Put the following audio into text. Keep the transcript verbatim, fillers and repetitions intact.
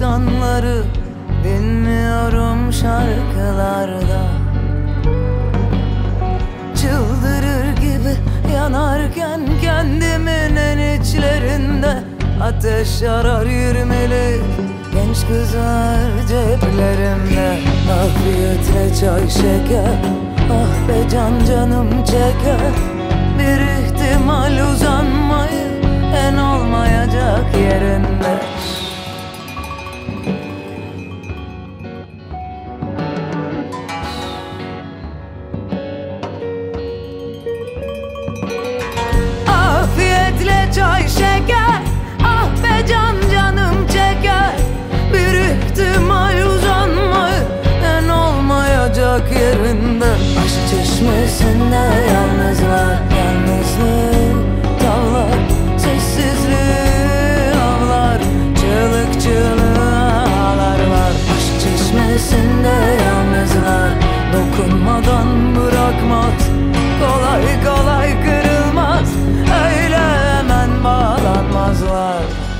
insanları dinliyorum şarkılarda. Çıldırır gibi yanarken kendimin en içlerinde ateş yarar yirmili genç kızlar ceplerimde. Afiyetle çay şeker, ah be can canım çeker. Bir ihtimal uzanmayı en olmayacak yerinde. Afiyetle çay şeker, ah be can canım çeker. Bir ihtimal uzanmayı en olmayacak yerinde. Aşk çeşmesinde yalnızlar, yalnızlık tavlar, sessizliği avlar, çığlık çığlığa ağlarlar. Aşk çeşmesinde yalnızlar, dokunmadan bırakmaz, kolay kolay kırılmaz, öyle hemen bağlanmazlar.